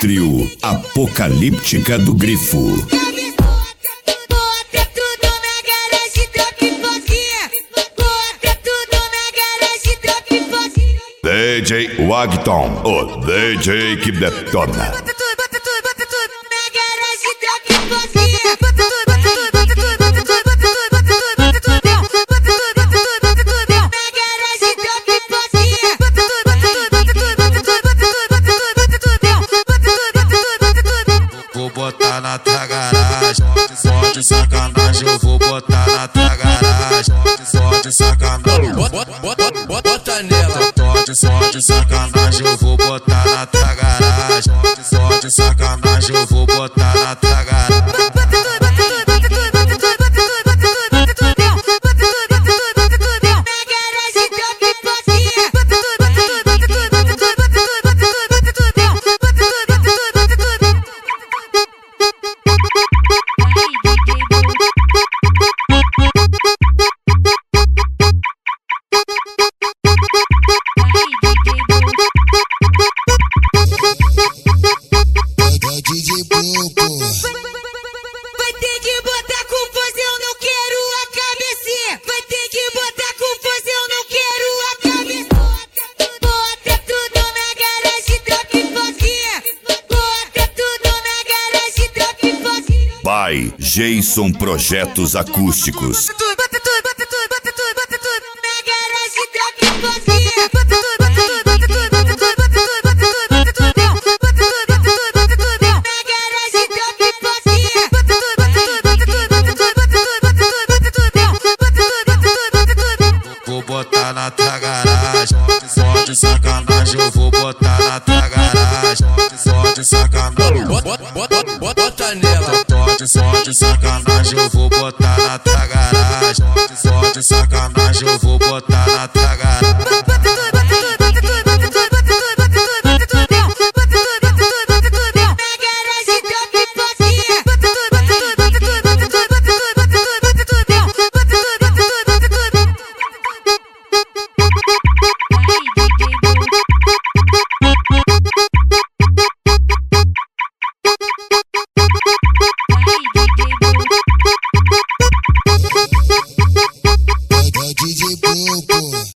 Trio Apocalíptica do Grifo. DJ Wagton, o DJ que detona. Vou botar na tua garagem, só de sacanagem. Eu vou botar na tua garagem, só de sacanagem. Bota nela, só de sacanagem. Eu vou botar na tua garagem, só de sacanagem. Eu vou botar na tua garagem. Vai ter que botar com força, eu não quero a cabeça. Vai ter que botar com força, eu não quero a cabeça. Bota tudo na garagem, troca e fazia. Bota tudo na garagem, troca e fazia. By Jason Projetos Acústicos. Bota tudo na garagem, troca e fazia. Bota tudo na garagem, troca e fazia. Vou botar na tua garagem, só de sacanagem. Eu vou botar na tua garagem, só de sacanagem. Bota nela, só de sacanagem. Eu vou botar na tua garagem, só de sacanagem. Eu vou botar na tua